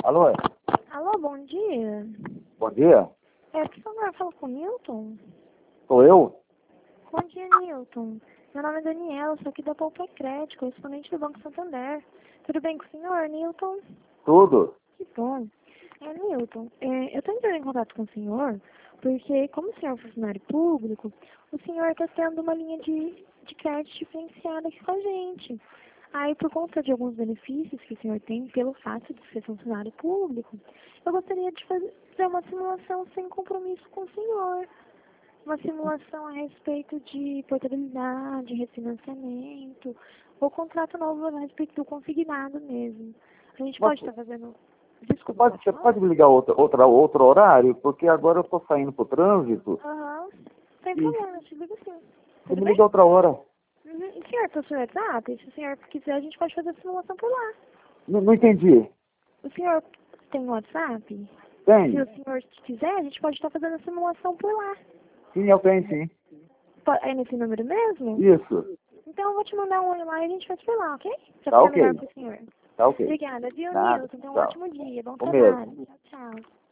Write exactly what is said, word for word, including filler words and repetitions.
Alô? Alô, bom dia. Bom dia. É, por favor, fala com o Newton. Sou eu? Bom dia, Newton. Meu nome é Daniel, sou aqui da Poupa Crédito, correspondente do Banco Santander. Tudo bem com o senhor, Newton? Tudo. Que bom. É, Newton, é, eu estou entrando em contato com o senhor porque, como o senhor é funcionário público, o senhor está tendo uma linha de, de crédito diferenciada aqui com a gente. Aí, por conta de alguns benefícios que o senhor tem pelo fato de ser funcionário público, eu gostaria de fazer uma simulação sem compromisso com o senhor. Uma simulação a respeito de portabilidade, refinanciamento, ou contrato novo a respeito do consignado mesmo. A gente Mas- pode estar fazendo... Desculpa, Pode, pode você falar? pode me ligar outra, outra, outro horário? Porque agora eu estou saindo pro trânsito. Aham, sem E problema, te ligo sim. você Tudo me bem? liga outra hora. Uhum. E senhor, tem o seu WhatsApp? Se o senhor quiser, a gente pode fazer a simulação por lá. Não, não entendi. O senhor tem um WhatsApp? Se Tem? o senhor quiser, a gente pode estar fazendo a simulação por lá. Sim, eu tenho sim. Po- É nesse número mesmo? Isso. Então eu vou te mandar um oi lá e a gente faz por lá, ok? Pra Tá ficar ok. melhor pro senhor. Tá ok. Obrigada, viu, Nada. Nilson? Tenha um Tchau. ótimo dia. Bom O trabalho. mesmo. Tchau, tchau.